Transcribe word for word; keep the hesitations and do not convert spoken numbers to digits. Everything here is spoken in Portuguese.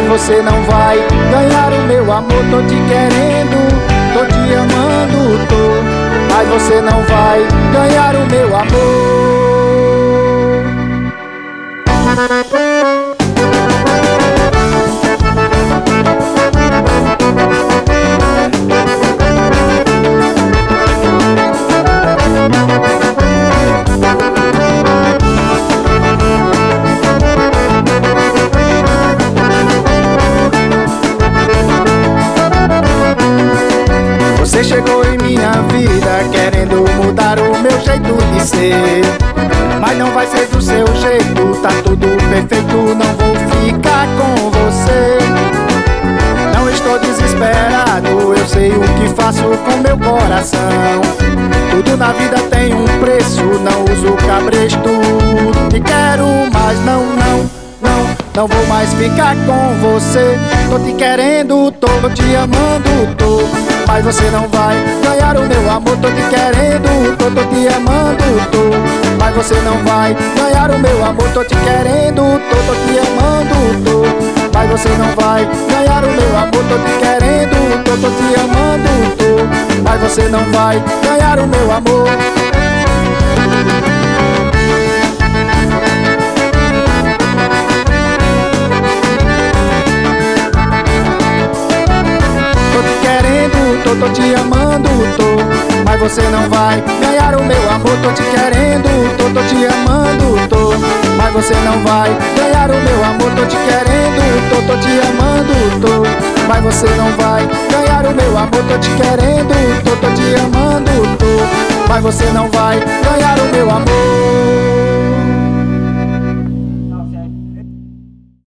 você não vai ganhar o meu amor. Tô te querendo, tô te amando, tô, mas você não vai ganhar o meu amor. Você chegou em minha vida querendo mudar o meu jeito de ser, mas não vai ser do seu jeito, tá tudo perfeito, não vou ficar com você. Não estou desesperado, eu sei o que faço com meu coração. Tudo na vida tem um preço, não uso cabresto. Te quero, mas não, não, não, não vou mais ficar com você. Tô te querendo, tô, tô te amando, tô, mas você não vai ganhar o meu amor. Tô te querendo, tô, tô te amando, tô, mas você não vai ganhar o meu amor. Tô te querendo, tô, tô te amando, tô, mas você não vai ganhar o meu amor. Tô te querendo, tô, tô te amando, tô, mas você não vai ganhar o meu amor. Tô, tô te amando, tô, mas você não vai ganhar o meu amor. Tô te querendo, tô, tô te amando, tô, mas você não vai ganhar o meu amor. Tô te querendo, tô, tô te amando, tô, mas você não vai ganhar o meu amor. Tô te querendo, tô, tô te amando, tô, mas você não vai ganhar o meu amor.